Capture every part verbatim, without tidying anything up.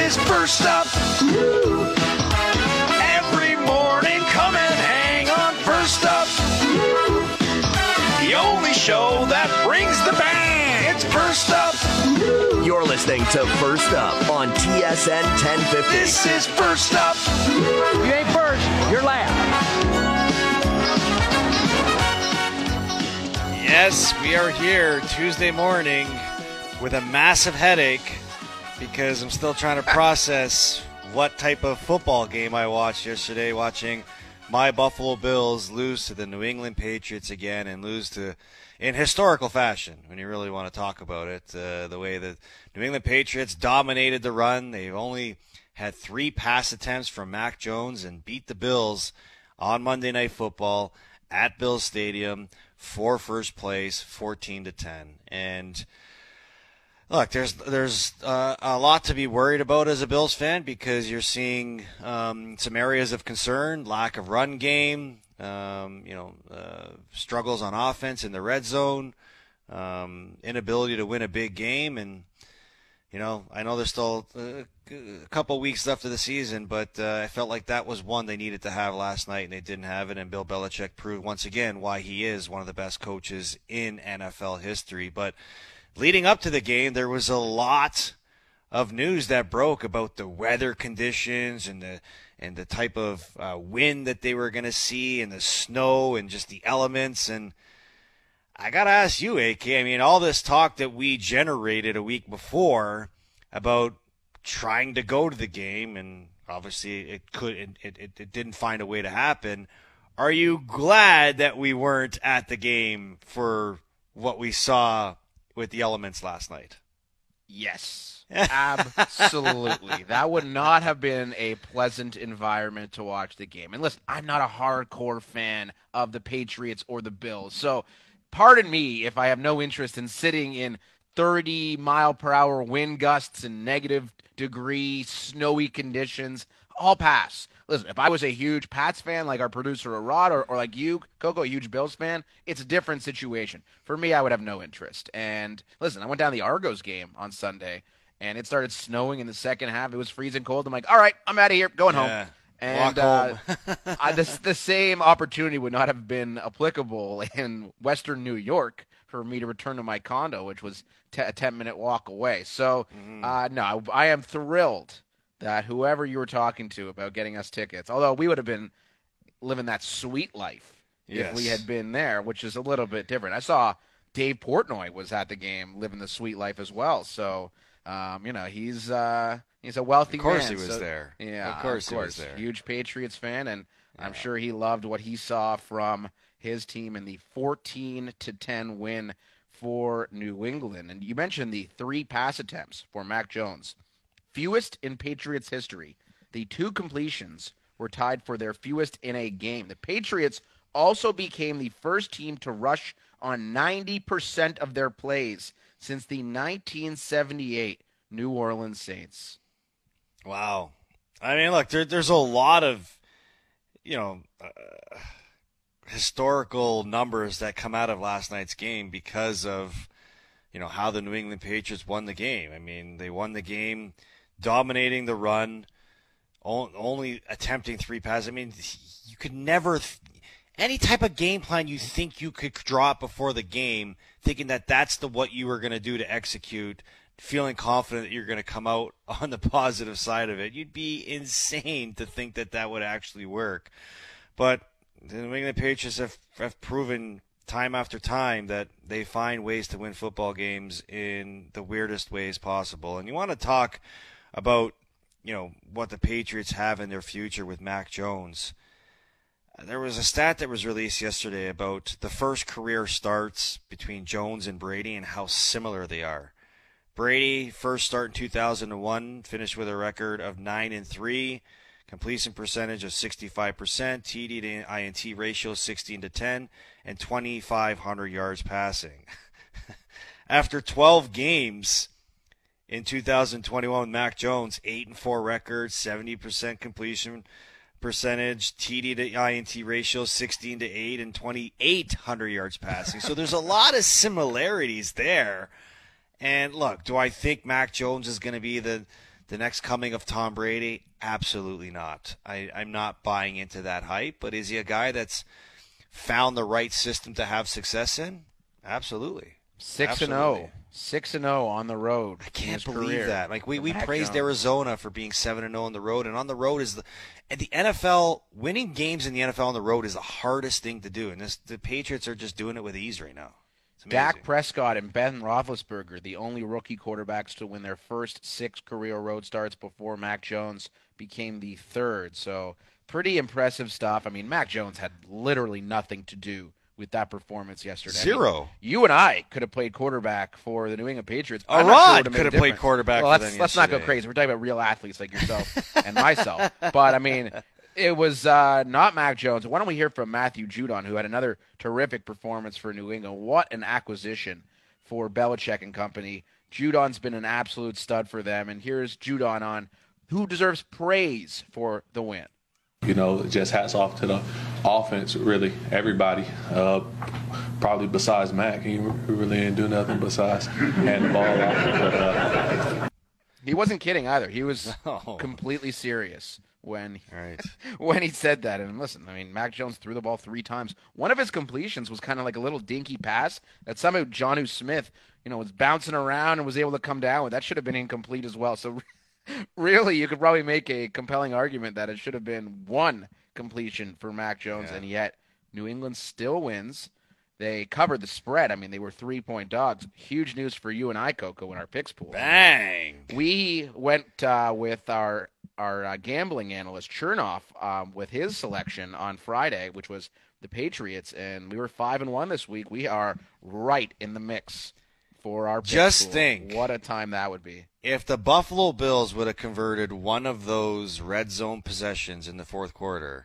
is First Up. Every morning, come and hang on First Up. The only show that brings the band. It's First Up. You're listening to First Up on T S N ten fifty. This is First Up. You ain't first, you're last. Yes, we are here Tuesday morning with a massive headache because I'm still trying to process what type of football game I watched yesterday, watching my Buffalo Bills lose to the New England Patriots again and lose to in historical fashion when you really want to talk about it. Uh, the way the New England Patriots dominated the run. They've only had three pass attempts from Mac Jones and beat the Bills on Monday Night Football at Bills Stadium for first place, fourteen to ten. And look, there's there's uh, a lot to be worried about as a Bills fan because you're seeing um, some areas of concern, lack of run game, um, you know, uh, struggles on offense in the red zone, um, inability to win a big game, and you know, I know there's still a couple weeks left of the season, but uh, I felt like that was one they needed to have last night, and they didn't have it. And Bill Belichick proved once again why he is one of the best coaches in N F L history. But leading up to the game, there was a lot of news that broke about the weather conditions and the and the type of uh, wind that they were going to see, and the snow, and just the elements. And I got to ask you, A K, I mean, all this talk that we generated a week before about trying to go to the game, and obviously it could it, it, it didn't find a way to happen. Are you glad that we weren't at the game for what we saw with the elements last night? Yes, absolutely. That would not have been a pleasant environment to watch the game. And listen, I'm not a hardcore fan of the Patriots or the Bills, so pardon me if I have no interest in sitting in thirty mile per hour wind gusts and negative degree snowy conditions. I'll pass. Listen, if I was a huge Pats fan like our producer Rod, or, or like you, Coco, a huge Bills fan, it's a different situation. For me, I would have no interest. And listen, I went down to the Argos game on Sunday, and it started snowing in the second half. It was freezing cold. I'm like, all right, I'm out of here, going Yeah. home. And Walk home. uh, I, the, the same opportunity would not have been applicable in Western New York for me to return to my condo, which was t- a ten-minute walk away. So, mm-hmm. uh, no, I am thrilled that whoever you were talking to about getting us tickets, although we would have been living that sweet life yes. if we had been there, which is a little bit different. I saw Dave Portnoy was at the game living the sweet life as well. So, um, you know, he's uh, he's a wealthy man. Of course man, he was so, there. Yeah, of course, of course he was there. Huge Patriots fan, and yeah. I'm sure he loved what he saw from his team in the fourteen to ten win for New England. And you mentioned the three pass attempts for Mac Jones, fewest in Patriots history. The two completions were tied for their fewest in a game. The Patriots also became the first team to rush on ninety percent of their plays since the nineteen seventy-eight New Orleans Saints. Wow. I mean, look, there, there's a lot of, you know, uh, historical numbers that come out of last night's game because of, you know, how the New England Patriots won the game. I mean, they won the game dominating the run, only attempting three passes. I mean, you could never th- any type of game plan you think you could draw up before the game, thinking that that's the what you were going to do to execute, feeling confident that you're going to come out on the positive side of it. You'd be insane to think that that would actually work. But the New England Patriots have, have proven time after time that they find ways to win football games in the weirdest ways possible. And you want to talk about, you know, what the Patriots have in their future with Mac Jones. There was a stat that was released yesterday about the first career starts between Jones and Brady and how similar they are. Brady, first start in two thousand one, finished with a record of nine and three, completion percentage of sixty-five percent, T D to I N T ratio sixteen to ten, and twenty-five hundred yards passing. After twelve games in two thousand twenty-one, Mac Jones, eight and four record, seventy percent completion percentage, T D to I N T ratio sixteen to eight, and twenty-eight hundred yards passing. So there's a lot of similarities there. And look, do I think Mac Jones is going to be the the next coming of Tom Brady? Absolutely not. I, I'm not buying into that hype, but is he a guy that's found the right system to have success in? Absolutely. Six and zero, six and zero on the road. I can't believe career. that. Like we, we Mac praised Jones. Arizona for being seven and zero on the road, and on the road is the and the N F L winning games in the N F L on the road is the hardest thing to do, and this, the Patriots are just doing it with ease right now. It's amazing. Dak Prescott and Ben Roethlisberger, the only rookie quarterbacks to win their first six career road starts before Mac Jones became the third. So pretty impressive stuff. I mean, Mac Jones had literally nothing to do with that performance yesterday. Zero. I mean, you and I could have played quarterback for the New England Patriots. Arad sure could have played quarterback well, for let's, them let's not go yesterday. crazy. We're talking about real athletes like yourself and myself. But, I mean, it was uh, not Mac Jones. Why don't we hear from Matthew Judon, who had another terrific performance for New England. What an acquisition for Belichick and company. Judon's been an absolute stud for them. And here's Judon on who deserves praise for the win. You know, just hats off to the offense, really, everybody. Uh, probably besides Mac. He really didn't do nothing besides hand the ball off. But, uh, he wasn't kidding either. He was No. completely serious when, Right. when he said that. And listen, I mean, Mac Jones threw the ball three times. One of his completions was kind of like a little dinky pass that somehow Jonnu Smith, you know, was bouncing around and was able to come down with. That should have been incomplete as well. So really, you could probably make a compelling argument that it should have been one completion for Mac Jones, Yeah. and yet New England still wins. They covered the spread. I mean, they were three-point dogs. Huge news for you and I, Coco, in our picks pool. Bang. We went uh, with our our uh, gambling analyst, Chernoff, um, with his selection on Friday, which was the Patriots, and we were five and one this week. We are right in the mix for our picks Just pool. think. What a time that would be. If the Buffalo Bills would have converted one of those red zone possessions in the fourth quarter,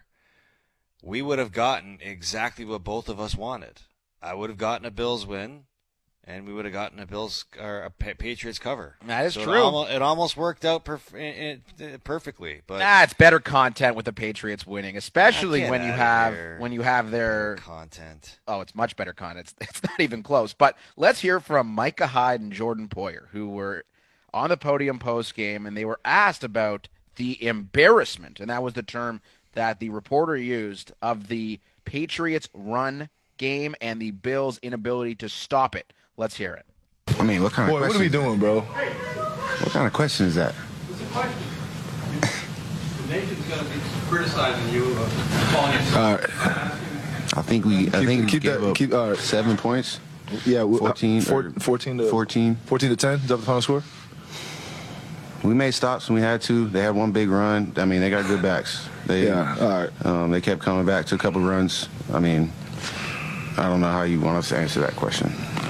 we would have gotten exactly what both of us wanted. I would have gotten a Bills win, and we would have gotten a Bills or a Pa- Patriots cover. That is So true. It almost, it almost worked out perf- it, it, perfectly. But Nah, it's better content with the Patriots winning, especially Ah, get when you outta have here. when you have their content. oh, it's much better content. It's, it's not even close. But let's hear from Micah Hyde and Jordan Poyer, who were on the podium post game, and they were asked about the embarrassment, and that was the term that the reporter used, of the Patriots' run game and the Bills' inability to stop it. Let's hear it. I mean, what kind Boy, of what question? are we doing, bro? What kind of question is that? The nation's going to be criticizing you of calling yourself. All right. I think we. I Keep- think we keep gave that- up keep- all right. seven points. Yeah, we- fourteen. four- or fourteen to fourteen. fourteen to ten. Is that the final score? We made stops when we had to. They had one big run. I mean, they got good backs. They, Yeah. All right. Um, they kept coming back to a couple runs. I mean, I don't know how you want us to answer that question.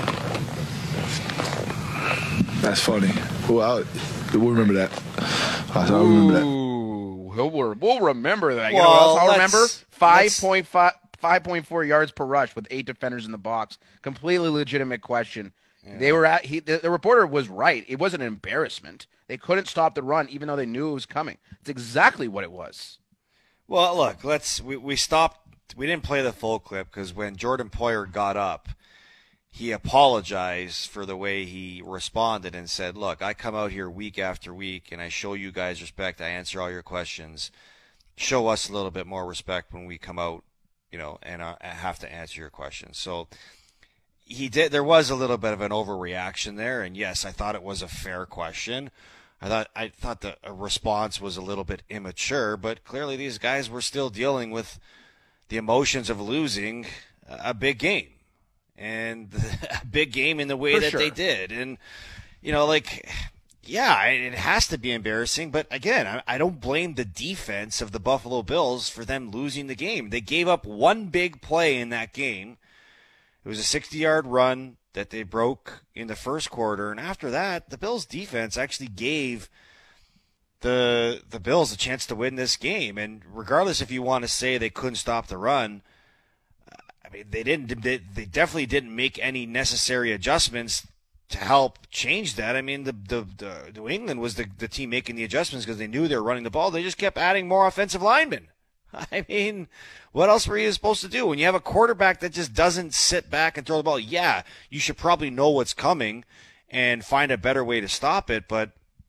That's funny. Well, I'll, we'll remember that. I'll remember that. Ooh, we'll, we'll remember that. You know Well, what else I'll let's- remember? let's- five point five, five point four yards per rush with eight defenders in the box. Completely legitimate question. They were at he, the, the reporter was right. It wasn't an embarrassment. They couldn't stop the run even though they knew it was coming. It's exactly what it was. Well, look, let's we, we stopped. We didn't play the full clip because when Jordan Poyer got up, he apologized for the way he responded and said, "Look, I come out here week after week and I show you guys respect. I answer all your questions. Show us a little bit more respect when we come out, you know, and uh, have to answer your questions." So he did. There was a little bit of an overreaction there, and yes, I thought it was a fair question. I thought I thought the response was a little bit immature, but clearly these guys were still dealing with the emotions of losing a big game, and a big game in the way For that sure. they did. And you know, like, yeah, it has to be embarrassing. But again, I, I don't blame the defense of the Buffalo Bills for them losing the game. They gave up one big play in that game. It was a sixty-yard run that they broke in the first quarter, and after that, the Bills' defense actually gave the the Bills a chance to win this game. And regardless if you want to say they couldn't stop the run, I mean, they didn't. They, they definitely didn't make any necessary adjustments to help change that. I mean, the the, the New England was the, the team making the adjustments because they knew they were running the ball. They just kept adding more offensive linemen. I mean, what else were you supposed to do when you have a quarterback that just doesn't sit back and throw the ball? Yeah, you should probably know what's coming and find a better way to stop it, but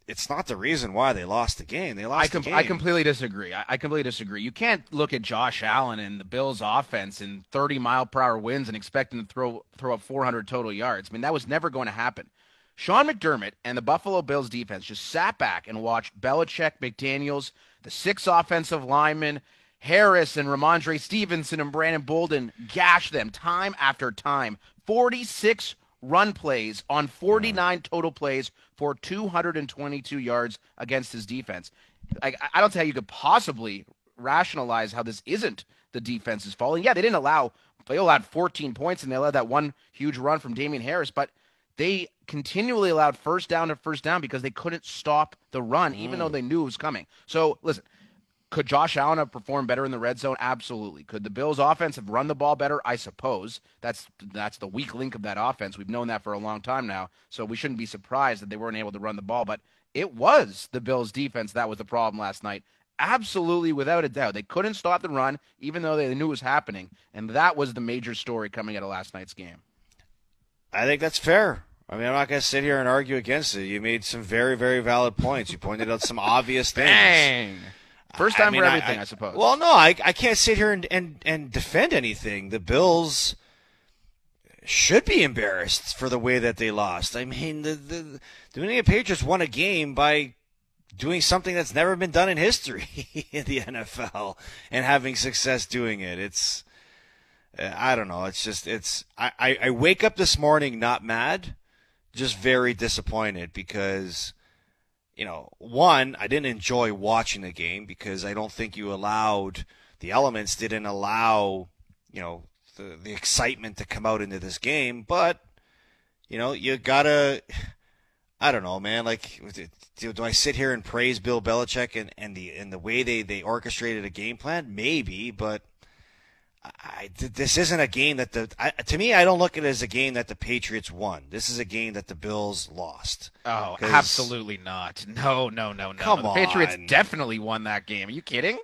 it's not the reason why they lost the game. They lost I com- the game. I completely disagree. I-, I completely disagree. You can't look at Josh Allen and the Bills' offense in thirty mile per hour winds and expect them to throw throw up four hundred total yards. I mean, that was never going to happen. Sean McDermott and the Buffalo Bills defense just sat back and watched Belichick, McDaniels, the six offensive linemen, Harris and Ramondre Stevenson and Brandon Bolden gash them time after time. forty-six run plays on forty-nine total plays for two hundred twenty-two yards against his defense. I, I don't see how you could possibly rationalize how this isn't the defense's fault. And yeah, they didn't allow, they allowed fourteen points and they allowed that one huge run from Damian Harris, but they continually allowed first down to first down because they couldn't stop the run, even Mm. though they knew it was coming. So listen, could Josh Allen have performed better in the red zone? Absolutely. Could the Bills' offense have run the ball better? I suppose. That's that's the weak link of that offense. We've known that for a long time now, so we shouldn't be surprised that they weren't able to run the ball. But it was the Bills' defense that was the problem last night. Absolutely, without a doubt. They couldn't stop the run, even though they knew it was happening, and that was the major story coming out of last night's game. I think that's fair. I mean, I'm not going to sit here and argue against it. You made some very, very valid points. You pointed out some obvious things. Bang! First time I mean, for everything, I, I, I suppose. Well, no, I, I can't sit here and, and, and defend anything. The Bills should be embarrassed for the way that they lost. I mean, the, the, the New England Patriots won a game by doing something that's never been done in history in the N F L and having success doing it. It's, I don't know. It's just, it's, I, I, I wake up this morning not mad, just very disappointed because, you know, one, I didn't enjoy watching the game because I don't think you allowed, the elements didn't allow, you know, the, the excitement to come out into this game. But, you know, you gotta, I don't know, man, like, do, do I sit here and praise Bill Belichick and, and the and the way they, they orchestrated a game plan? Maybe, but I, this isn't a game that the I, to me I don't look at it as a game that the Patriots won. This is a game that the Bills lost. Oh, absolutely not. No, no, no, no. Come the on. Patriots definitely won that game. Are you kidding?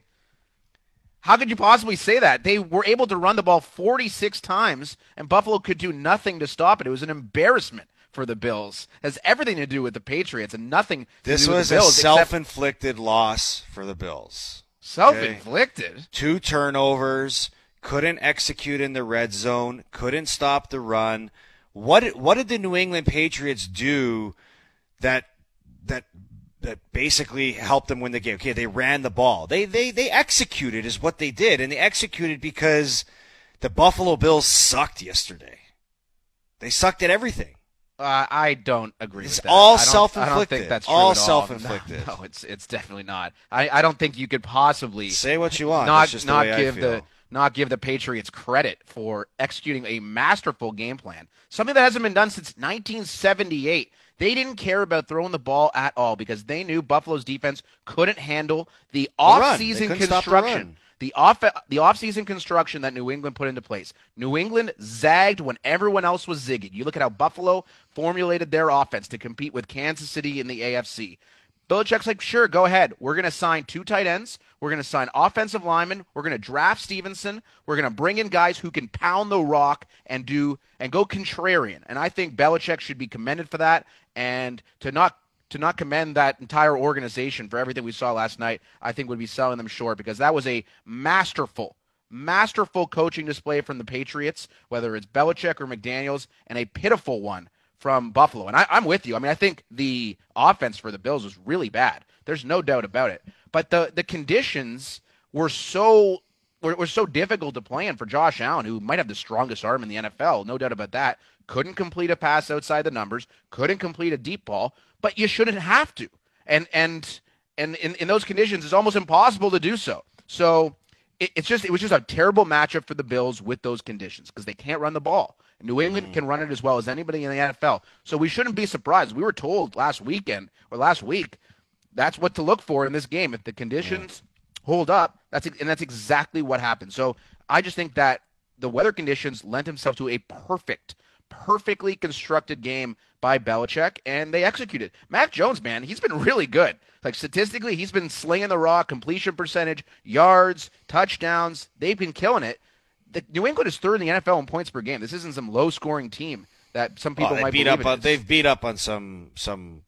How could you possibly say that? They were able to run the ball forty-six times, and Buffalo could do nothing to stop it. It was an embarrassment for the Bills. It has everything to do with the Patriots and nothing to This do with was the Bills. a self-inflicted loss for the Bills. Self-inflicted? Okay? Two turnovers. Couldn't execute in the red zone, couldn't stop the run. What what did the New England Patriots do that that that basically helped them win the game? Okay, they ran the ball. They they they executed is what they did, and they executed because the Buffalo Bills sucked yesterday. They sucked at everything. Uh, I don't agree It's with that. all I don't- self-inflicted. I don't think that's true all at all. self-inflicted. No, no, it's it's definitely not. I, I don't think you could possibly Say what you want. Not That's just the not way I give feel. the not give the Patriots credit for executing a masterful game plan. Something that hasn't been done since nineteen seventy-eight. They didn't care about throwing the ball at all because they knew Buffalo's defense couldn't handle the run. They off-season couldn't stop the construction. run. The off the offseason construction that New England put into place. New England zagged when everyone else was zigging. You look at how Buffalo formulated their offense to compete with Kansas City in the A F C. Belichick's like, sure, go ahead. We're going to sign two tight ends. We're going to sign offensive linemen. We're going to draft Stevenson. We're going to bring in guys who can pound the rock and do and go contrarian. And I think Belichick should be commended for that. And to not to not commend that entire organization for everything we saw last night, I think would be selling them short because that was a masterful, masterful coaching display from the Patriots, whether it's Belichick or McDaniels, and a pitiful one from Buffalo. And I, I'm with you. I mean, I think the offense for the Bills was really bad. There's no doubt about it. But the, the conditions were so were, were so difficult to play in for Josh Allen, who might have the strongest arm in the N F L, no doubt about that. Couldn't complete a pass outside the numbers, couldn't complete a deep ball, but you shouldn't have to. And and and in, in those conditions, it's almost impossible to do so. So it, it's just it was just a terrible matchup for the Bills with those conditions because they can't run the ball. New England can run it as well as anybody in the N F L. So we shouldn't be surprised. We were told last weekend or last week that's what to look for in this game. If the conditions hold up, that's and that's exactly what happened. So I just think that the weather conditions lent themselves to a perfect, perfectly constructed game by Belichick, and they executed. Mac Jones, man, he's been really good. Like statistically, he's been slinging the rock, completion percentage, yards, touchdowns. They've been killing it. The, New England is third in the N F L in points per game. This isn't some low-scoring team that some people Oh, they might beat believe up it on, is. They've beat up on some some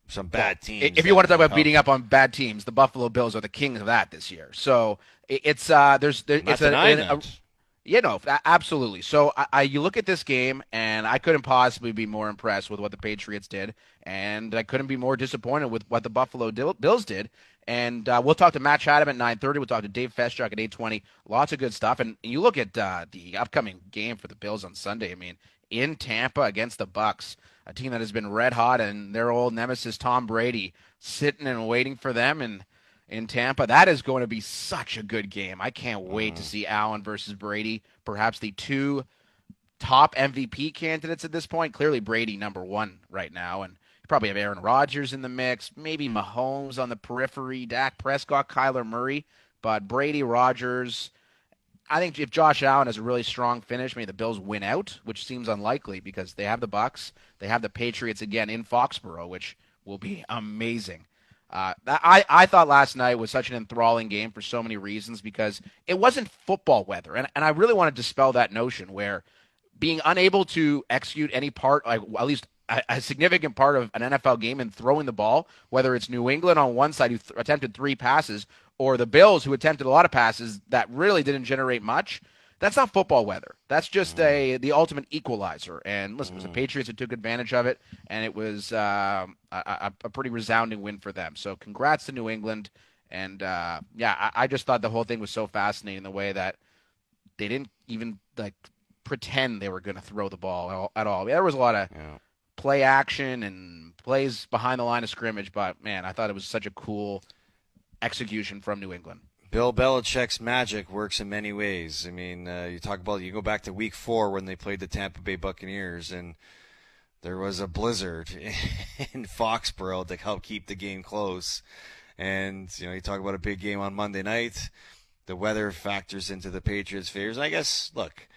some bad teams. If you want to talk about beating up on bad teams, the Buffalo Bills are the kings of that this year. So it's uh, there's there, Not it's a, denying a, a that. you know, absolutely. So I, I, you look at this game, and I couldn't possibly be more impressed with what the Patriots did, and I couldn't be more disappointed with what the Buffalo Bills did. And uh, we'll talk to Matt Chatham at nine thirty. We'll talk to Dave Feschuk at eight twenty. Lots of good stuff. And you look at uh, the upcoming game for the Bills on Sunday. I mean, in Tampa against the Bucks, a team that has been red hot, and their old nemesis Tom Brady sitting and waiting for them. And in Tampa, that is going to be such a good game. I can't wait to see Allen versus Brady, perhaps the two top M V P candidates at this point. Clearly Brady number one right now, and you probably have Aaron Rodgers in the mix, maybe Mahomes on the periphery, Dak Prescott, Kyler Murray, but Brady, Rodgers. I think if Josh Allen has a really strong finish, maybe the Bills win out, which seems unlikely because they have the Bucs, they have the Patriots again in Foxborough, which will be amazing. Uh, I, I thought last night was such an enthralling game for so many reasons because it wasn't football weather. And, and I really want to dispel that notion where being unable to execute any part, like at least a, a significant part of an N F L game and throwing the ball, whether it's New England on one side who th- attempted three passes or the Bills who attempted a lot of passes that really didn't generate much, that's not football weather. That's just a the ultimate equalizer. And listen, it was the Patriots that took advantage of it, and it was uh, a, a pretty resounding win for them. So congrats to New England. And, uh, yeah, I, I just thought the whole thing was so fascinating the way that they didn't even, like, pretend they were going to throw the ball at all. At all. There was a lot of Yeah. play action and plays behind the line of scrimmage, but, man, I thought it was such a cool execution from New England. Bill Belichick's magic works in many ways. I mean, uh, you talk about, you go back to week four when they played the Tampa Bay Buccaneers, and there was a blizzard in Foxborough to help keep the game close. And, you know, you talk about a big game on Monday night. The weather factors into the Patriots' favors. And I guess, look,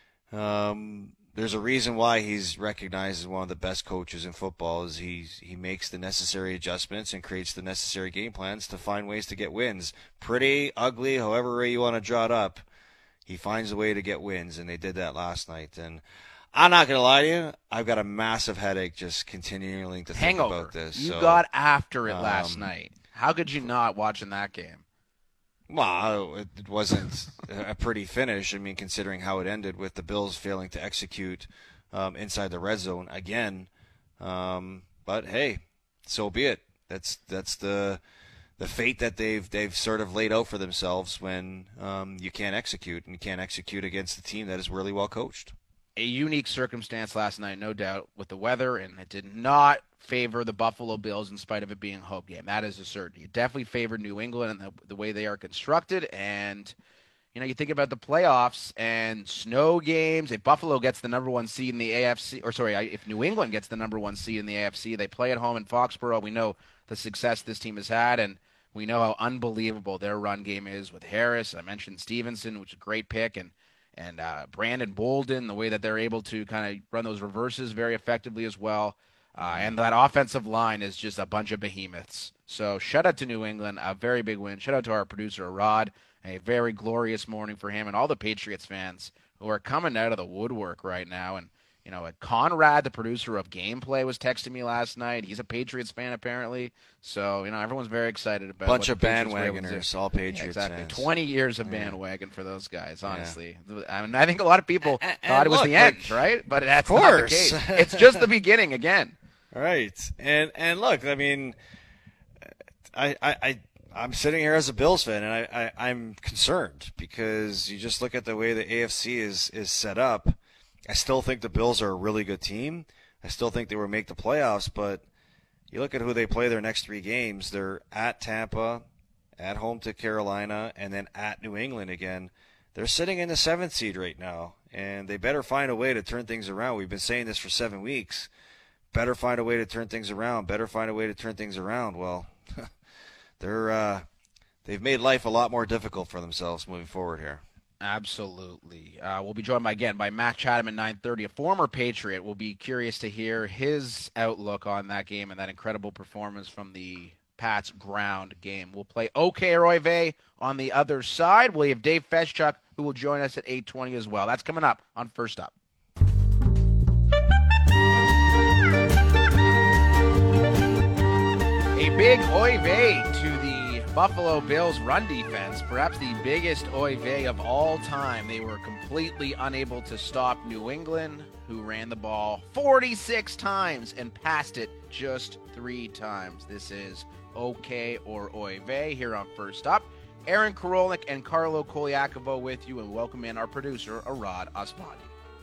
um, there's a reason why he's recognized as one of the best coaches in football is he he makes the necessary adjustments and creates the necessary game plans to find ways to get wins. Pretty, ugly, however way you want to draw it up, he finds a way to get wins, and they did that last night. And I'm not going to lie to you, I've got a massive headache just continuing to think Hangover. about this. You so, got after it last um, night. How could you not watching that game? Well, it wasn't a pretty finish. I mean, considering how it ended with the Bills failing to execute um, inside the red zone again. Um, but hey, so be it. That's that's the the fate that they've they've sort of laid out for themselves when um, you can't execute and you can't execute against a team that is really well coached. A unique circumstance last night, no doubt, with the weather, and it did not favor the Buffalo Bills in spite of it being a home game. That is a certainty. It definitely favored New England and the, the way they are constructed. And, you know, you think about the playoffs and snow games. If Buffalo gets the number one seed in the A F C, or sorry, if New England gets the number one seed in the A F C, they play at home in Foxborough. We know the success this team has had, and we know how unbelievable their run game is with Harris. I mentioned Stevenson, which is a great pick, and And uh, Brandon Bolden, the way that they're able to kind of run those reverses very effectively as well. Uh, and that offensive line is just a bunch of behemoths. So shout out to New England, a very big win. Shout out to our producer, Rod, a very glorious morning for him and all the Patriots fans who are coming out of the woodwork right now. And, you know, Conrad, the producer of Gameplay, was texting me last night. He's a Patriots fan, apparently. So, you know, everyone's very excited about Bunch what of the Patriots were able to bandwagoners, do. all Patriots Yeah, exactly. fans. twenty years of Yeah. bandwagon for those guys, honestly. Yeah. I mean, I think a lot of people and, thought it was look, the end, like, right? But that's of not the course. case. It's just the beginning again. Right. And and look, I mean, I I, I I'm sitting here as a Bills fan, and I, I I'm concerned because you just look at the way the A F C is is set up. I still think the Bills are a really good team. I still think they will make the playoffs, but you look at who they play their next three games. They're at Tampa, at home to Carolina, and then at New England again. They're sitting in the seventh seed right now, and they better find a way to turn things around. We've been saying this for seven weeks. Better find a way to turn things around. Better find a way to turn things around. Well, they're uh, they've made life a lot more difficult for themselves moving forward here. Absolutely. Uh, we'll be joined by, again by Matt Chatham at nine thirty, a former Patriot. We'll be curious to hear his outlook on that game and that incredible performance from the Pats ground game. We'll play OK Roive on the other side. We'll have Dave Feschuk, who will join us at eight twenty as well. That's coming up on First Up. big oy vey to the Buffalo Bills run defense, perhaps the biggest oy vey of all time. They were completely unable to stop New England, who ran the ball forty-six times and passed it just three times. This is okay or oy vey here on First Up. Aaron Karolnik and Carlo Koliakovo with you, and welcome in our producer, Arad Osmani.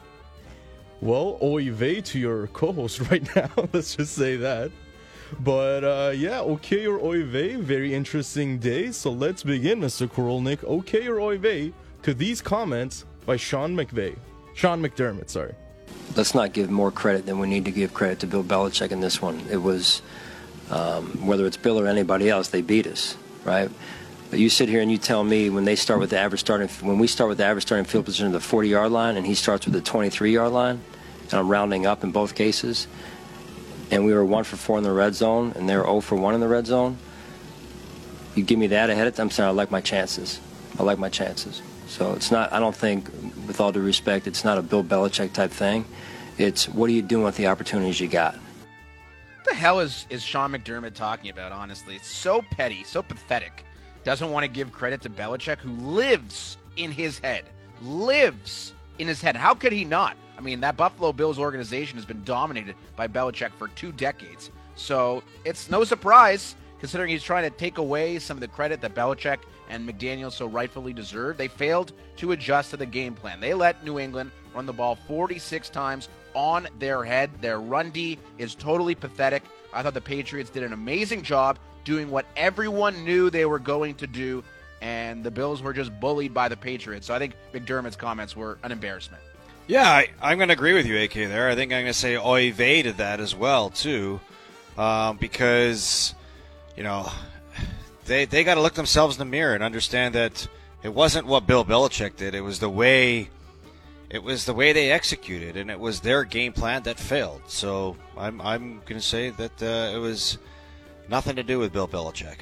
Well, oy vey to your co-host right now. Let's just say that. But, uh, yeah, okay or oy vey, very interesting day. So let's begin, Mister Karolnik. Okay or oy vey to these comments by Sean McVay. Sean McDermott, sorry. Let's not give more credit than we need to give credit to Bill Belichick in this one. It was, um, whether it's Bill or anybody else, they beat us, right? But you sit here and you tell me when they start with the average starting, when we start with the average starting field position of the forty-yard line and he starts with the twenty-three-yard line, and I'm rounding up in both cases, and we were one for four in the red zone and they were zero for one in the red zone, you give me that ahead of time, I'm saying I like my chances. I like my chances. So it's not, I don't think, with all due respect, it's not a Bill Belichick type thing. It's what are you doing with the opportunities you got? What the hell is, is Sean McDermott talking about, honestly? It's so petty, so pathetic. Doesn't want to give credit to Belichick, who lives in his head. Lives in his head. How could he not? I mean, that Buffalo Bills organization has been dominated by Belichick for two decades. So it's no surprise, considering he's trying to take away some of the credit that Belichick and McDaniel so rightfully deserve. They failed to adjust to the game plan. They let New England run the ball forty-six times on their head. Their run D is totally pathetic. I thought the Patriots did an amazing job doing what everyone knew they were going to do, and the Bills were just bullied by the Patriots. So I think McDermott's comments were an embarrassment. Yeah, I, I'm going to agree with you, A K, there. I think I'm going to say oy vey to that as well, too, um, because, you know, they they got to look themselves in the mirror and understand that it wasn't what Bill Belichick did. It was the way it was the way they executed, and it was their game plan that failed. So I'm I'm going to say that uh, it was nothing to do with Bill Belichick.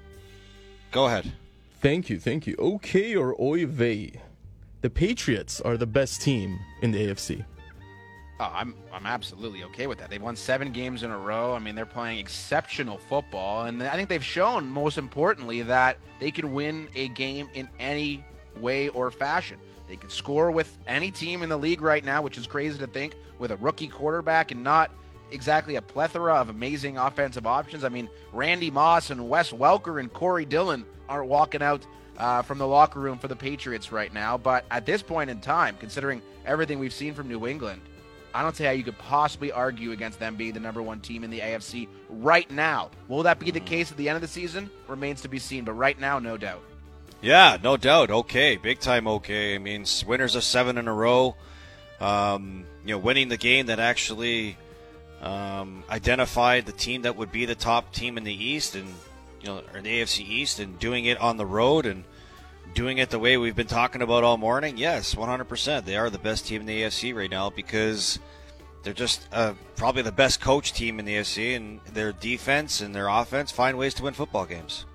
Go ahead. Thank you, thank you. Okay or oy vey. The Patriots are the best team in the A F C. Oh, I'm I'm absolutely okay with that. They've won seven games in a row. I mean, they're playing exceptional football, and I think they've shown, most importantly, that they can win a game in any way or fashion. They can score with any team in the league right now, which is crazy to think, with a rookie quarterback and not exactly a plethora of amazing offensive options. I mean, Randy Moss and Wes Welker and Corey Dillon aren't walking out Uh, from the locker room for the Patriots right now. But at this point in time, considering everything we've seen from New England, I don't see how you could possibly argue against them being the number one team in the A F C right now. Will that be the case at the end of the season? Remains to be seen, but right now, no doubt. Yeah, no doubt. Okay, big time okay. I mean, winners of seven in a row. Um, you know, winning the game that actually um, identified the team that would be the top team in the East and you know, or the A F C East, and doing it on the road and doing it the way we've been talking about all morning. Yes, one hundred percent. They are the best team in the A F C right now because they're just uh, probably the best coach team in the A F C, and their defense and their offense find ways to win football games.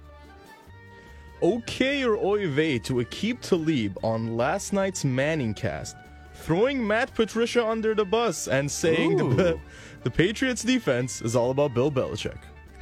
Okay or oy vey to Aqib Talib on last night's Manning cast, throwing Matt Patricia under the bus and saying the, the Patriots defense is all about Bill Belichick.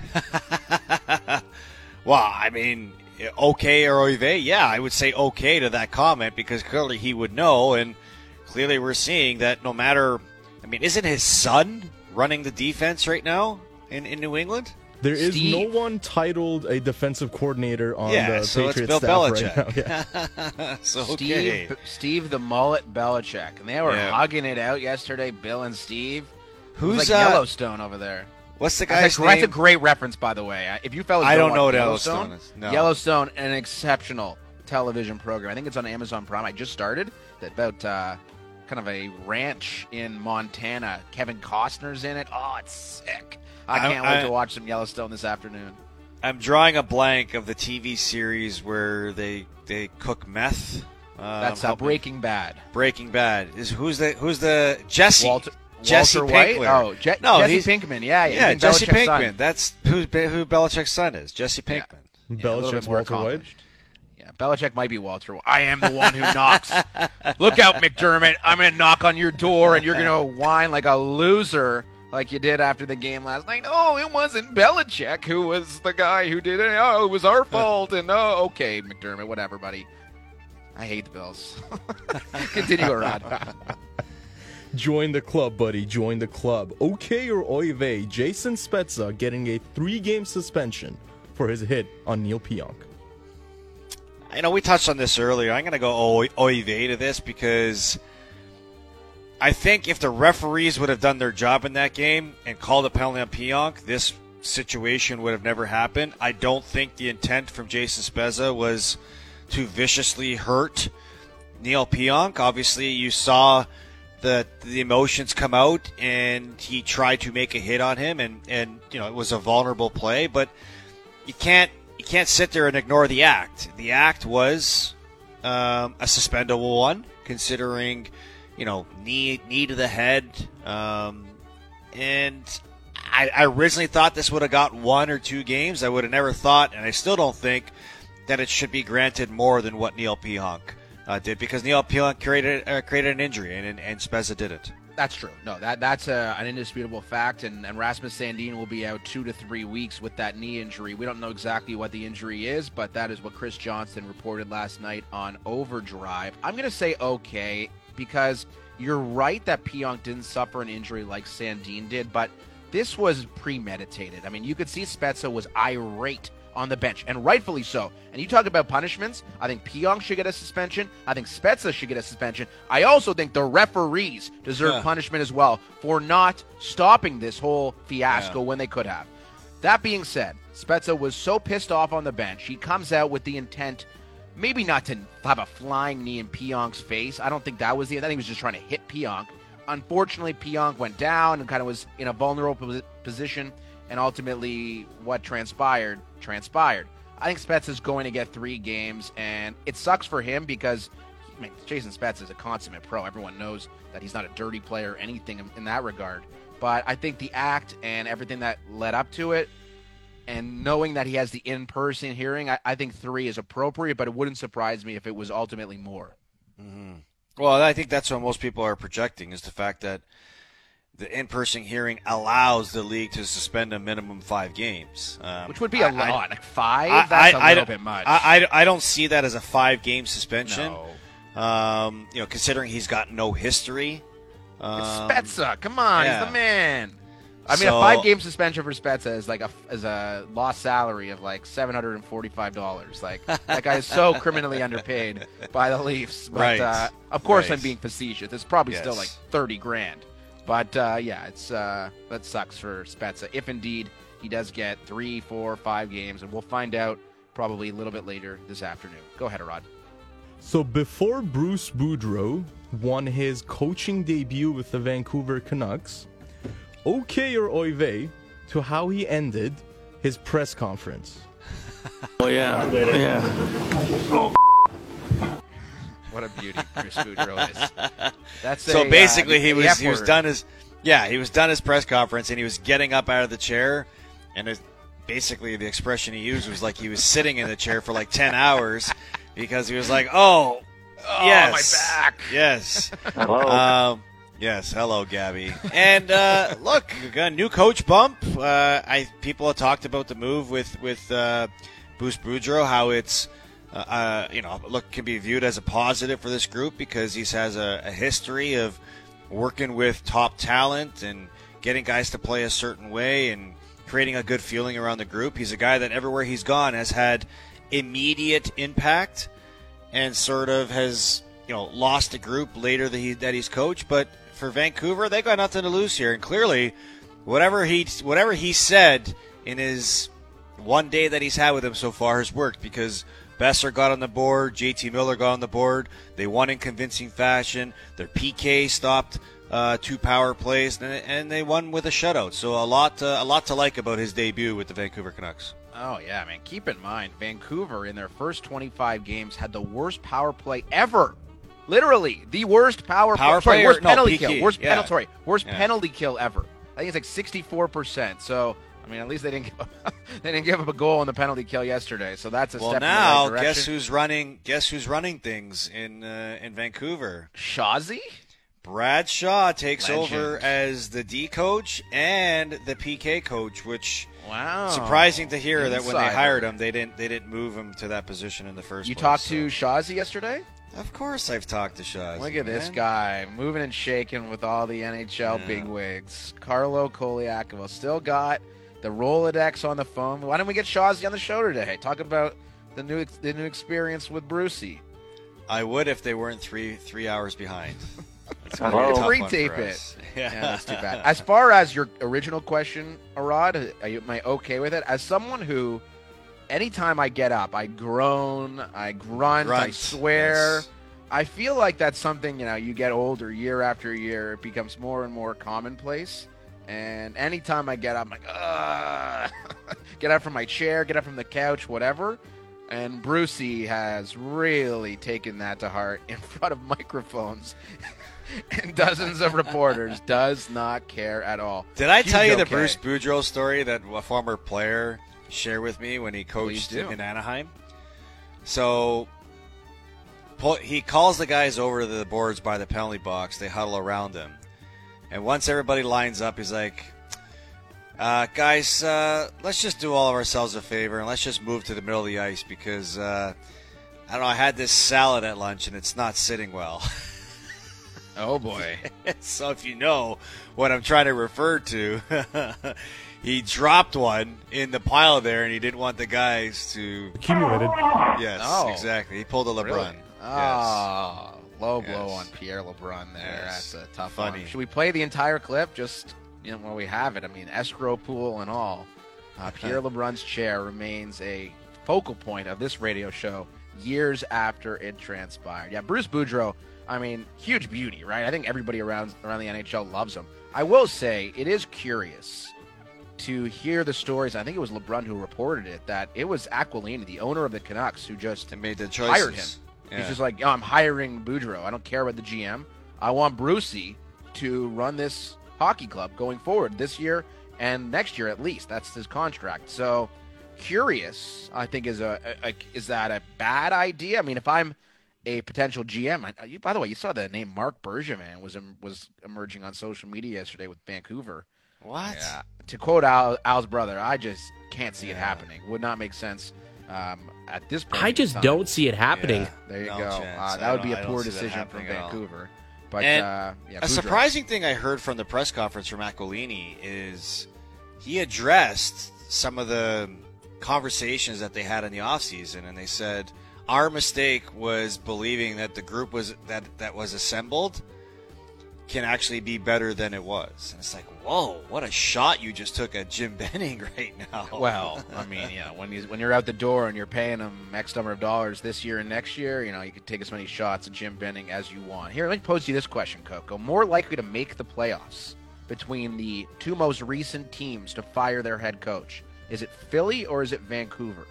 Well, I mean, okay or oy vey, yeah, I would say okay to that comment because clearly he would know, and clearly we're seeing that no matter, I mean, isn't his son running the defense right now in, in New England? There is Steve. no one titled a defensive coordinator on yeah, the so Patriots it's Bill staff Belichick. right now. Yeah. so, okay. Steve, Steve the Mullet Belichick. And they were Yeah. hugging it out yesterday, Bill and Steve. Who's it was uh, like Yellowstone over there. What's the That's guy's a, that's a name? great reference, by the way. If you fellas I don't, don't know watch what Yellowstone, Yellowstone is. No. Yellowstone, an exceptional television program. I think it's on Amazon Prime. I just started. About uh, kind of a ranch in Montana. Kevin Costner's in it. Oh, it's sick. I can't I, wait I, to watch some Yellowstone this afternoon. I'm drawing a blank of the T V series where they they cook meth. Uh, That's uh, Breaking Bad. Breaking Bad is who's the who's the Jesse Walter, Jesse Walter White? Pinkler. Oh, Je- no, Jesse he's, Pinkman. Yeah, yeah. yeah, Jesse Belichick's Pinkman. son. That's who who Belichick's son is. Jesse Pinkman. Yeah. Yeah, a little bit Belichick's more Walter White. accomplished. Yeah, Belichick might be Walter White. I am the one who knocks. Look out, McDermott. I'm going to knock on your door, and you're going to whine like a loser like you did after the game last night. Oh, it wasn't Belichick who was the guy who did it. Oh, it was our fault. And oh, okay, McDermott, whatever, buddy. I hate the Bills. Continue, Rod. Join the club, buddy. Join the club. Okay or oy vey, Jason Spezza getting a three-game suspension for his hit on Neil Pionk. You know, we touched on this earlier. I'm going to go oy, oy vey to this because I think if the referees would have done their job in that game and called a penalty on Pionk, this situation would have never happened. I don't think the intent from Jason Spezza was to viciously hurt Neil Pionk. Obviously, you saw the the emotions come out, and he tried to make a hit on him, and, and you know it was a vulnerable play. But you can't you can't sit there and ignore the act. The act was um, a suspendable one, considering you know knee knee to the head, um, and I, I originally thought this would have got one or two games. I would have never thought, and I still don't think that it should be granted more than what Neil Pionk Uh, did, because Neil Pionk created uh, created an injury, and, and, and Spezza didn't. That's true. No, that that's a, an indisputable fact, and, and Rasmus Sandin will be out two to three weeks with that knee injury. We don't know exactly what the injury is, but that is what Chris Johnston reported last night on Overdrive. I'm going to say okay, because you're right that Pionk didn't suffer an injury like Sandin did, but this was premeditated. I mean, you could see Spezza was irate on the bench, and rightfully so. And you talk about punishments, I think Pionk should get a suspension. I think Spezza should get a suspension. I also think the referees deserve yeah. punishment as well for not stopping this whole fiasco yeah. when they could have. That being said, Spezza was so pissed off on the bench, he comes out with the intent maybe not to have a flying knee in Pionk's face. I don't think that was the I think he was just trying to hit Pionk. Unfortunately, Pionk went down and kind of was in a vulnerable position. And ultimately, what transpired, transpired. I think Spezza's going to get three games, and it sucks for him because I mean, Jason Spezza is a consummate pro. Everyone knows that he's not a dirty player or anything in, in that regard. But I think the act and everything that led up to it, and knowing that he has the in-person hearing, I, I think three is appropriate, but it wouldn't surprise me if it was ultimately more. Mm-hmm. Well, I think that's what most people are projecting, is the fact that the in-person hearing allows the league to suspend a minimum five games. Um, Which would be a I, lot. I, like five? I, That's I, a little I, bit much. I, I, I don't see that as a five-game suspension. No. Um, you know, considering he's got no history. Um, it's Spezza. Come on. Yeah. He's the man. I mean, so, a five-game suspension for Spezza is like a, is a lost salary of like seven hundred forty-five dollars. Like, that guy is so criminally underpaid by the Leafs. But, right. uh, of course, right. I'm being facetious. It's probably yes. still like thirty grand. But, uh, yeah, it's uh, that sucks for Spezza, if indeed he does get three, four, five games. And we'll find out probably a little bit later this afternoon. Go ahead, Arad. So before Bruce Boudreau won his coaching debut with the Vancouver Canucks, okay or oy vey to how he ended his press conference. Oh, yeah. Yeah. Oh. What a beauty Bruce Boudreau is. That's so a, basically, uh, he was he was word. done his yeah he was done his press conference, and he was getting up out of the chair, and it, basically the expression he used was like he was sitting in the chair for like ten hours because he was like, oh, oh yes, my back, yes, hello, um, yes, hello, Gabby, and uh, look, we got a new coach bump. Uh, I people have talked about the move with with uh, Bruce Boudreau, how it's. Uh, uh, you know, look, can be viewed as a positive for this group because he has a, a history of working with top talent and getting guys to play a certain way and creating a good feeling around the group. He's a guy that everywhere he's gone has had immediate impact and sort of has, you know, lost the group later that, he, that he's coached. But for Vancouver, they got nothing to lose here. And clearly, whatever he whatever he said in his one day that he's had with him so far has worked because Besser got on the board. J T Miller got on the board. They won in convincing fashion. Their P K stopped uh, two power plays, and, and they won with a shutout. So a lot, uh, a lot to like about his debut with the Vancouver Canucks. Oh yeah, man. Keep in mind, Vancouver in their first twenty-five games had the worst power play ever. Literally, the worst power, power play. play. Sorry, worst no, penalty P K. kill. Worst yeah. penalty. Sorry, worst yeah. penalty kill ever. I think it's like sixty-four percent. So. I mean, at least they didn't give up, they didn't give up a goal on the penalty kill yesterday, so that's a well, step now, in the right direction. guess who's running? Guess who's running things in uh, in Vancouver? Shazi? Brad Shaw takes Legend. over as the D coach and the P K coach, which wow, surprising to hear that when they Insider. hired him, they didn't they didn't move him to that position in the first You place. talked so. to Shazi yesterday? Of course, I've talked to Shazi. Look at this man. guy moving and shaking with all the N H L Yeah. bigwigs. Carlo Koliakovo still got the Rolodex on the phone. Why don't we get Shazi on the show today? Talk about the new the new experience with Brucey. I would if they weren't three three hours behind. That's gonna Well, be a tough one re-tape for it. us. Yeah. yeah, that's too bad. As far as your original question, Arad, are you, am I okay with it? As someone who, anytime I get up, I groan, I grunt, I Grunt, swear. yes. I feel like that's something, you know, you get older, year after year, it becomes more and more commonplace. And anytime I get up, I'm like, ugh. Get up from my chair, get up from the couch, whatever. And Brucey has really taken that to heart in front of microphones and dozens of reporters. Does not care at all. Did I He's tell you the okay. Bruce Boudreau story that a former player shared with me when he coached Please do. in Anaheim? So pull- he calls the guys over to the boards by the penalty box. They huddle around him. And once everybody lines up, he's like, uh, guys, uh, let's just do all of ourselves a favor and let's just move to the middle of the ice because, uh, I don't know, I had this salad at lunch and it's not sitting well. Oh, boy. So if you know what I'm trying to refer to, he dropped one in the pile there, and he didn't want the guys to accumulated. Yes, Oh. exactly. He pulled a LeBron. Really? Yes. Oh, low blow Yes. on Pierre LeBrun there. Yes. That's a tough Funny. one. Should we play the entire clip? Just, you know, while we have it. I mean, escrow pool and all. Uh, Pierre LeBrun's chair remains a focal point of this radio show years after it transpired. Yeah, Bruce Boudreau, I mean, huge beauty, right? I think everybody around around the N H L loves him. I will say it is curious to hear the stories. I think it was LeBrun who reported it, that it was Aquilini, the owner of the Canucks, who just made the hired him. choices. He's Yeah. just like, oh, I'm hiring Boudreau. I don't care about the G M. I want Brucey to run this hockey club going forward this year and next year at least. That's his contract. So curious, I think, is a, a, a is that a bad idea? I mean, if I'm a potential G M, I, you, by the way, you saw the name Mark Bergevin was em- was emerging on social media yesterday with Vancouver. What? Yeah. To quote Al, Al's brother, I just can't see it Yeah. happening. Would not make sense um, at this point. I in just time. don't see it happening. Yeah. There you No go. chance. Uh, I that would be don't- a I poor don't see that decision from happening at all. Vancouver. But And uh, yeah, a Boudreau. surprising thing I heard from the press conference from Aquilini is he addressed some of the conversations that they had in the offseason, and they said our mistake was believing that the group was that that was assembled can actually be better than it was. And it's like, whoa, what a shot you just took at Jim Benning right now. Well, I mean, yeah, when you when you're out the door and you're paying him X number of dollars this year and next year, you know, you can take as many shots at Jim Benning as you want. Here, let me pose you this question, Coco. More likely to make the playoffs between the two most recent teams to fire their head coach. Is it Philly or is it Vancouver?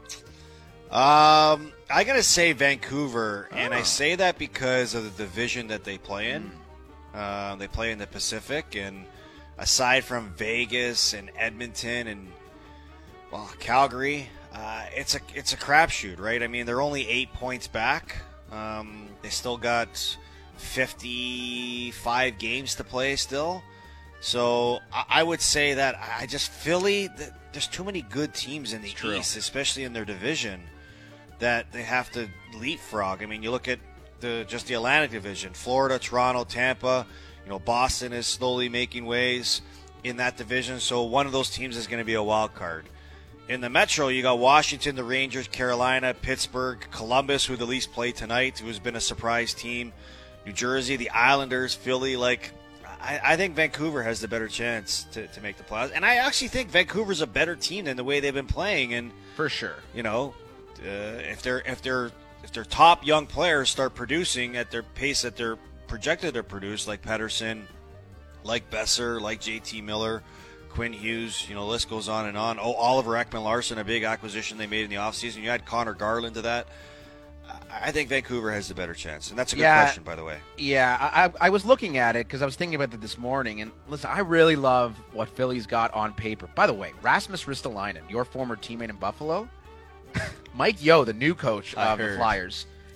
Um, I'm gonna say Vancouver, and Oh. I say that because of the division that they play in. Uh, they play in the Pacific, and aside from Vegas and Edmonton and well Calgary, uh, it's a it's a crapshoot, right? I mean, they're only eight points back. Um, they still got fifty-five games to play still. So I, I would say that I just Philly. th- There's too many good teams in the true. East, especially in their division, that they have to leapfrog. I mean, you look at the just the Atlantic Division: Florida, Toronto, Tampa. You know, Boston is slowly making waves in that division. So one of those teams is going to be a wild card. In the Metro, you got Washington, the Rangers, Carolina, Pittsburgh, Columbus, who the least played tonight, who has been a surprise team. New Jersey, the Islanders, Philly. Like, I, I think Vancouver has the better chance to, to make the playoffs. And I actually think Vancouver's a better team than the way they've been playing. And For sure. you know, uh, if they're if they're if their top young players start producing at their pace that they're projected to produce, like Pedersen, like Besser, like J T Miller, Quinn Hughes, you know, the list goes on and on. Oh, Oliver Ekman-Larsson, a big acquisition they made in the offseason. You add Connor Garland to that. I think Vancouver has the better chance. And that's a good Yeah. question, by the way. Yeah, I, I, I was looking at it because I was thinking about it this morning. And listen, I really love what Philly's got on paper. By the way, Rasmus Ristolainen, your former teammate in Buffalo, Mike Yeo, the new coach I of the heard. Flyers,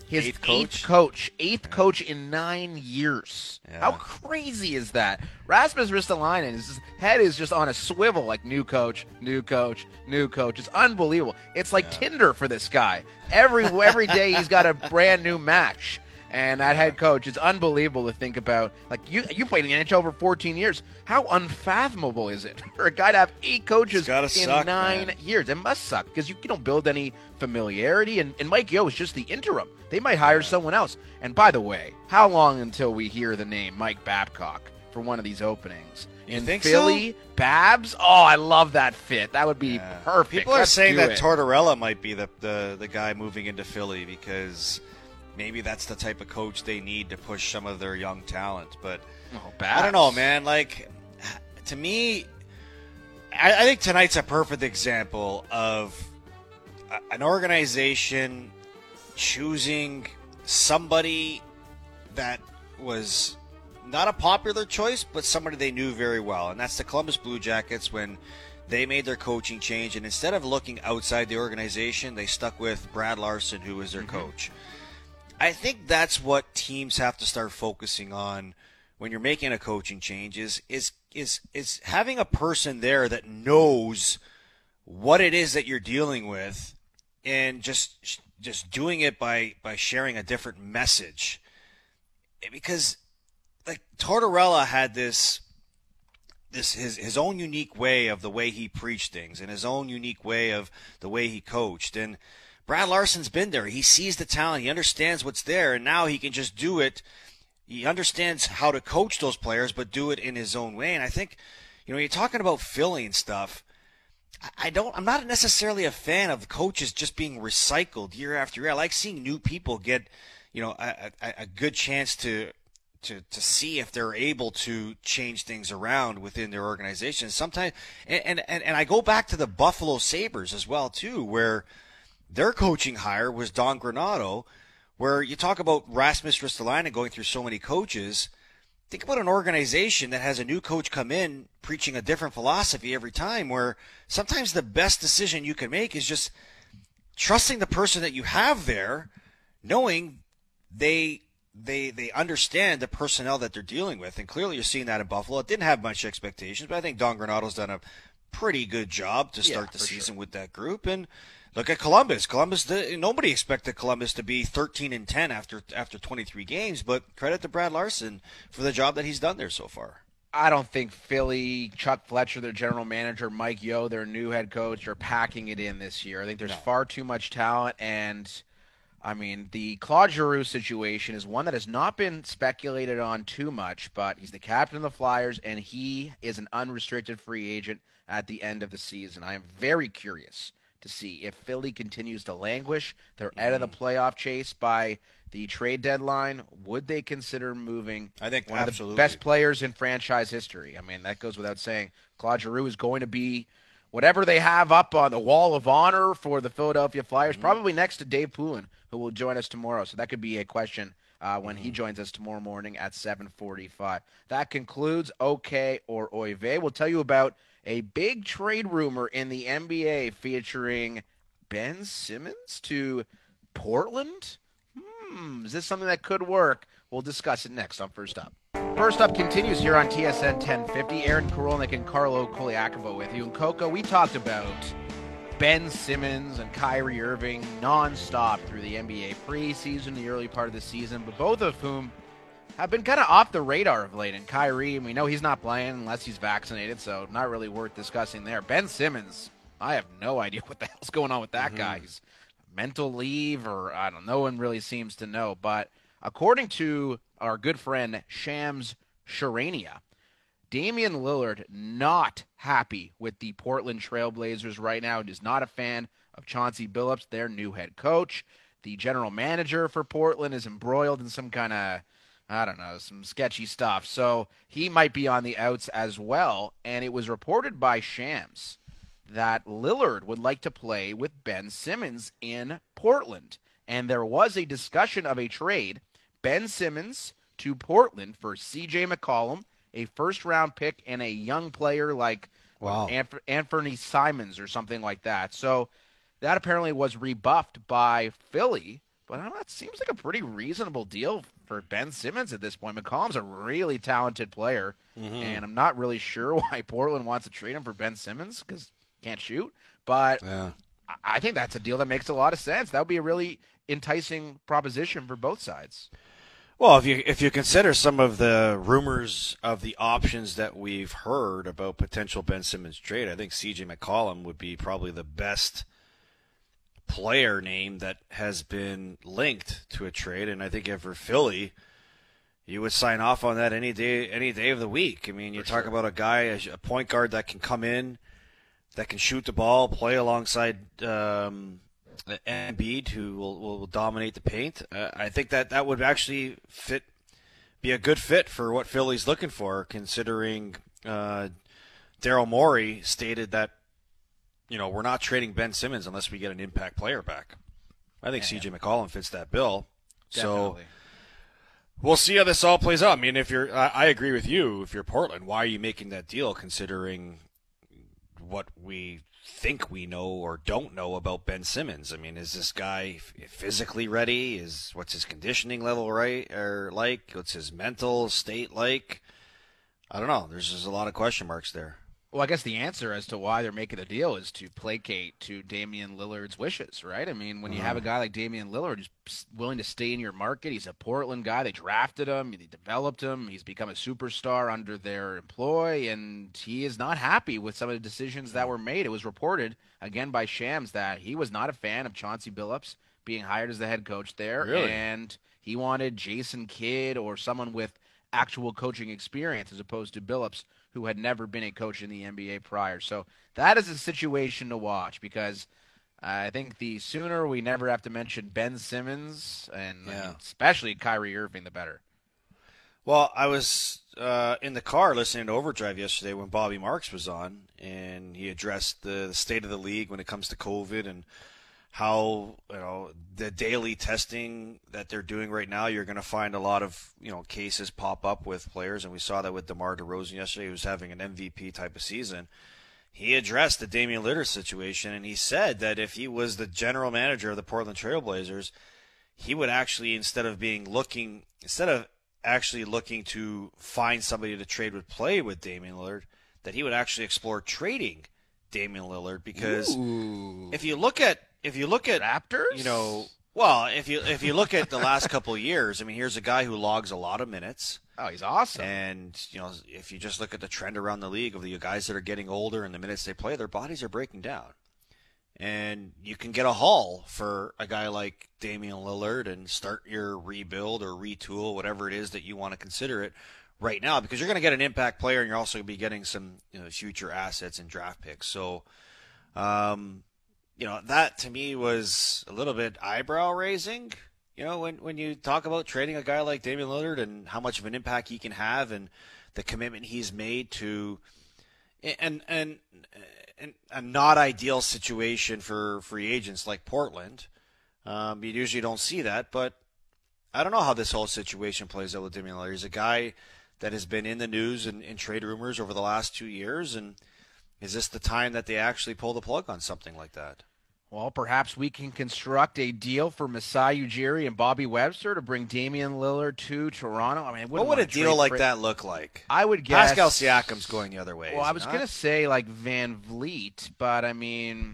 His eighth eighth coach. coach, eighth yeah. coach in nine years. Yeah. How crazy is that? Rasmus Ristolainen, his head is just on a swivel, like new coach, new coach, new coach. It's unbelievable. It's like yeah. Tinder for this guy. Every every day he's got a brand new match. And that head coach, it's unbelievable to think about. Like, you you played in the N H L for fourteen years. How unfathomable is it for a guy to have eight coaches in suck, nine man. years? It must suck because you, you don't build any familiarity. And, and Mike Yeo is just the interim. They might hire yeah. someone else. And by the way, how long until we hear the name Mike Babcock for one of these openings? You in think Philly, so? Babs? Oh, I love that fit. That would be yeah. perfect. People are Let's saying that it. Tortorella might be the, the, the guy moving into Philly because maybe that's the type of coach they need to push some of their young talent. But oh, I don't know, man. Like, to me, I, I think tonight's a perfect example of a, an organization choosing somebody that was not a popular choice, but somebody they knew very well. And that's the Columbus Blue Jackets when they made their coaching change. And instead of looking outside the organization, they stuck with Brad Larson, who was their mm-hmm. coach. I think that's what teams have to start focusing on when you're making a coaching change is, is, is, is having a person there that knows what it is that you're dealing with and just just doing it by, by sharing a different message. Because like Tortorella had this this his his own unique way of the way he preached things and his own unique way of the way he coached. And Brad Larson's been there. He sees the talent. He understands what's there, and now he can just do it. He understands how to coach those players, but do it in his own way. And I think, you know, you're talking about Philly and stuff. I don't. I'm not necessarily a fan of coaches just being recycled year after year. I like seeing new people get, you know, a, a, a good chance to to to see if they're able to change things around within their organization. Sometimes, and and and I go back to the Buffalo Sabres as well too, where their coaching hire was Don Granato, where you talk about Rasmus Ristolainen going through so many coaches. Think about an organization that has a new coach come in preaching a different philosophy every time, where sometimes the best decision you can make is just trusting the person that you have there, knowing they they they understand the personnel that they're dealing with. And clearly you're seeing that in Buffalo. It didn't have much expectations, but I think Don Granato's done a pretty good job to start yeah, the season sure. with that group. And look at Columbus. Columbus, nobody expected Columbus to be thirteen and ten after after twenty-three games, but credit to Brad Larson for the job that he's done there so far. I don't think Philly, Chuck Fletcher, their general manager, Mike Yeo, their new head coach, are packing it in this year. I think there's no. far too much talent, and I mean, the Claude Giroux situation is one that has not been speculated on too much, but he's the captain of the Flyers, and he is an unrestricted free agent at the end of the season. I am very curious to see if Philly continues to languish. They're out of the playoff chase by the trade deadline. Would they consider moving I think one absolutely. of the best players in franchise history? I mean, that goes without saying. Claude Giroux is going to be whatever they have up on the wall of honor for the Philadelphia Flyers, mm-hmm. probably next to Dave Poulin, who will join us tomorrow. So that could be a question uh, when mm-hmm. he joins us tomorrow morning at seven forty-five. That concludes OK or Oy Vey. We'll tell you about a big trade rumor in the N B A featuring Ben Simmons to Portland. Hmm, is this something that could work? We'll discuss it next on First Up. First Up continues here on T S N ten fifty. Aaron Korolnik and Carlo Koliakovo with you. And Coco, we talked about Ben Simmons and Kyrie Irving nonstop through the N B A preseason, the early part of the season, but both of whom have been kind of off the radar of late. And Kyrie, and we know he's not playing unless he's vaccinated, so not really worth discussing there. Ben Simmons, I have no idea what the hell's going on with that mm-hmm. guy. He's mental leave, or I don't know, no one really seems to know. But according to our good friend Shams Charania, Damian Lillard not happy with the Portland Trailblazers right now. Is not a fan of Chauncey Billups, their new head coach. The general manager for Portland is embroiled in some kind of, I don't know, some sketchy stuff. So he might be on the outs as well. And it was reported by Shams that Lillard would like to play with Ben Simmons in Portland. And there was a discussion of a trade, Ben Simmons to Portland for C J McCollum, a first-round pick, and a young player like wow. Anf- Anthony Simons or something like that. So that apparently was rebuffed by Philly, but I don't know, it seems like a pretty reasonable deal for Ben Simmons at this point. McCollum's a really talented player, Mm-hmm. and I'm not really sure why Portland wants to trade him for Ben Simmons because can't shoot. But Yeah. I- I think that's a deal that makes a lot of sense. That would be a really enticing proposition for both sides. Well, if you if you consider some of the rumors of the options that we've heard about potential Ben Simmons trade, I think C J McCollum would be probably the best player name that has been linked to a trade. And I think if for Philly, you would sign off on that any day any day of the week. I mean, you For talk sure. about a guy, a point guard that can come in, that can shoot the ball, play alongside um, Embiid, who will, will dominate the paint. Uh, I think that that would actually fit, be a good fit for what Philly's looking for, considering uh, Daryl Morey stated that, you know, we're not trading Ben Simmons unless we get an impact player back. I think Yeah. C J McCollum fits that bill. Definitely. So we'll see how this all plays out. I mean, if you're, I, I agree with you. If you're Portland, why are you making that deal, considering what we think we know or don't know about Ben Simmons? I mean, is this guy f- physically ready? Is what's his conditioning level right or like? What's his mental state like? I don't know. There's just a lot of question marks there. Well, I guess the answer as to why they're making the deal is to placate to Damian Lillard's wishes, right? I mean, when you have a guy like Damian Lillard who's willing to stay in your market, he's a Portland guy. They drafted him, they developed him, he's become a superstar under their employ, and he is not happy with some of the decisions that were made. It was reported, again by Shams, that he was not a fan of Chauncey Billups being hired as the head coach there, Really? and he wanted Jason Kidd or someone with actual coaching experience as opposed to Billups, who had never been a coach in the N B A prior. So that is a situation to watch because I think the sooner we never have to mention Ben Simmons and I mean, Yeah. especially Kyrie Irving, the better. Well, I was uh, in the car listening to Overdrive yesterday when Bobby Marks was on, and he addressed the, the state of the league when it comes to COVID and how, you know, the daily testing that they're doing right now, you're going to find a lot of, you know, cases pop up with players, and we saw that with DeMar DeRozan yesterday, who was having an M V P type of season. He addressed the Damian Lillard situation, and he said that if he was the general manager of the Portland Trail Blazers, he would actually, instead of being looking, instead of actually looking to find somebody to trade with, play with Damian Lillard, that he would actually explore trading Damian Lillard, because Ooh. if you look at if you look at Raptors, you know, well, if you if you look at the last couple of years, I mean, here's a guy who logs a lot of minutes. Oh, he's awesome. And, you know, if you just look at the trend around the league of the guys that are getting older and the minutes they play, their bodies are breaking down. And you can get a haul for a guy like Damian Lillard and start your rebuild or retool, whatever it is that you want to consider it right now, because you're going to get an impact player and you're also going to be getting some, you know, future assets and draft picks. So, um, you know, that to me was a little bit eyebrow raising. You know, when, when you talk about trading a guy like Damian Lillard and how much of an impact he can have and the commitment he's made to and and, and a not ideal situation for free agents like Portland. Um, you usually don't see that, but I don't know how this whole situation plays out with Damian Lillard. He's a guy that has been in the news and in trade rumors over the last two years, and is this the time that they actually pull the plug on something like that? Well, perhaps we can construct a deal for Masai Ujiri and Bobby Webster to bring Damian Lillard to Toronto. I mean, What would a deal like that look like? I would guess Pascal Siakam's going the other way. Well, is I he was not? going to say like Van Vliet, but I mean,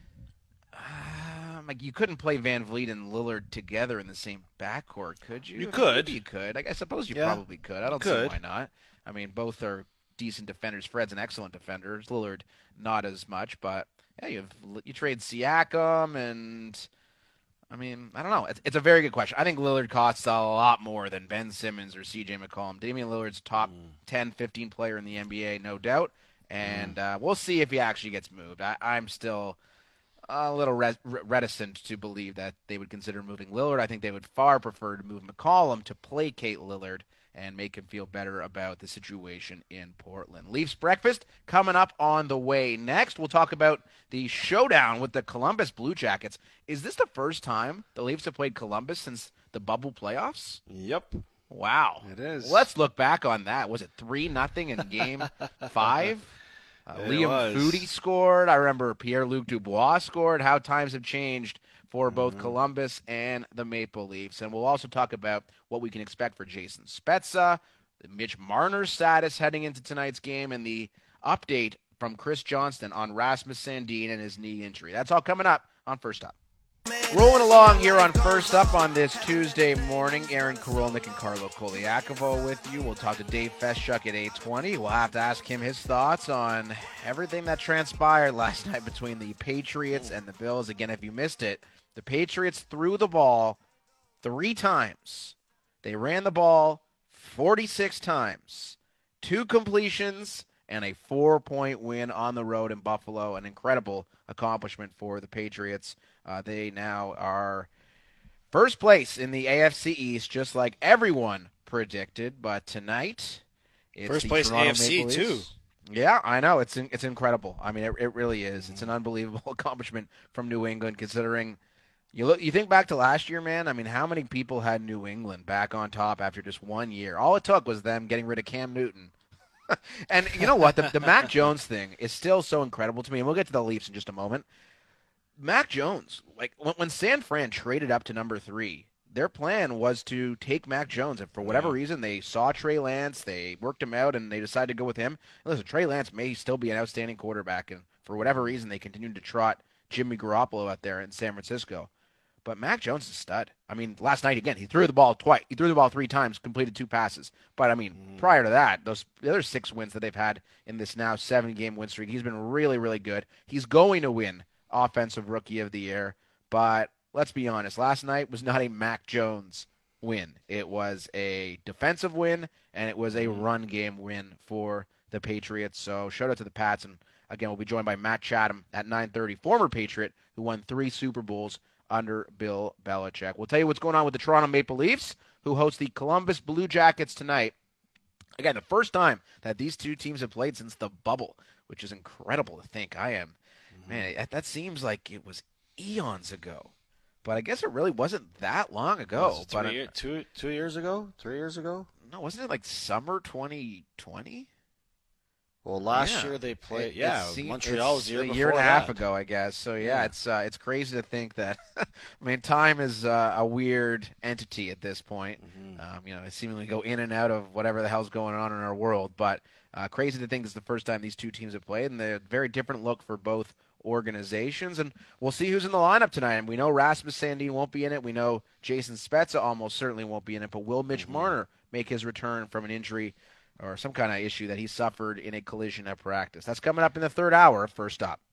um, like you couldn't play Van Vliet and Lillard together in the same backcourt, could you? You could. Maybe you could. Like, I suppose you Yeah. probably could. I don't Could. see why not. I mean, both are decent defenders. Fred's an excellent defender. Lillard, not as much, but yeah, you have, you trade Siakam, and I mean, I don't know. It's, it's a very good question. I think Lillard costs a lot more than Ben Simmons or C J McCollum. Damian Lillard's top Mm. ten, fifteen player in the N B A, no doubt. And uh, we'll see if he actually gets moved. I, I'm still a little res- reticent to believe that they would consider moving Lillard. I think they would far prefer to move McCollum to placate Lillard and make him feel better about the situation in Portland. Leafs breakfast coming up on the way next. We'll talk about the showdown with the Columbus Blue Jackets. Is this the first time the Leafs have played Columbus since the bubble playoffs? Yep. Wow. It is. Let's look back on that. Was it three nothing in game five? Uh, It Liam was. Foudy scored. I remember Pierre-Luc Dubois scored. How times have changed for both Columbus and the Maple Leafs. And we'll also talk about what we can expect for Jason Spezza, Mitch Marner's status heading into tonight's game, and the update from Chris Johnston on Rasmus Sandin and his knee injury. That's all coming up on First Up. Rolling along here on First Up on this Tuesday morning, Aaron Korolnik and Carlo Koliakovo with you. We'll talk to Dave Feschuk at eight twenty. We'll have to ask him his thoughts on everything that transpired last night between the Patriots and the Bills. Again, if you missed it, the Patriots threw the ball three times. They ran the ball forty-six times. Two completions and a four-point win on the road in Buffalo. An incredible accomplishment for the Patriots. Uh, they now are first place in the A F C East, just like everyone predicted. But tonight, it's first the place Toronto A F C Maple too. Leafs. Yeah, I know. It's in, it's incredible. I mean, it, it really is. It's an unbelievable accomplishment from New England, considering you look. You think back to last year, man. I mean, how many people had New England back on top after just one year? All it took was them getting rid of Cam Newton. And you know what? The, the Mac Jones thing is still so incredible to me, and we'll get to the Leafs in just a moment. Mac Jones, like when, when San Fran traded up to number three, their plan was to take Mac Jones, and for whatever yeah. reason, they saw Trey Lance, they worked him out, and they decided to go with him. And listen, Trey Lance may still be an outstanding quarterback, and for whatever reason, they continued to trot Jimmy Garoppolo out there in San Francisco. But Mac Jones is a stud. I mean, last night, again, he threw the ball twice. He threw the ball three times, completed two passes. But, I mean, mm. prior to that, those the other six wins that they've had in this now seven-game win streak, he's been really, really good. He's going to win Offensive Rookie of the Year. But let's be honest, last night was not a Mac Jones win. It was a defensive win, and it was a run game win for the Patriots. So shout out to the Pats. And, again, we'll be joined by Matt Chatham at nine thirty, former Patriot who won three Super Bowls under Bill Belichick. We'll tell you what's going on with the Toronto Maple Leafs, who host the Columbus Blue Jackets tonight. Again, the first time that these two teams have played since the bubble, which is incredible to think. I am, mm-hmm. man, that, that seems like it was eons ago. But I guess it really wasn't that long ago. Was it but year, two, two years ago? Three years ago? No, wasn't it like summer twenty twenty? Well, last yeah. year they played. It, yeah, it seemed, Montreal was the year a before year and a that. half ago, I guess. So yeah, yeah. it's uh, it's crazy to think that. I mean, time is uh, a weird entity at this point. Mm-hmm. Um, you know, it seemingly go in and out of whatever the hell's going on in our world. But uh, crazy to think it's the first time these two teams have played, and they're a very different look for both organizations. And we'll see who's in the lineup tonight. And we know Rasmus Sandin won't be in it. We know Jason Spezza almost certainly won't be in it. But will Mitch mm-hmm. Marner make his return from an injury or some kind of issue that he suffered in a collision at practice? That's coming up in the third hour of First Up.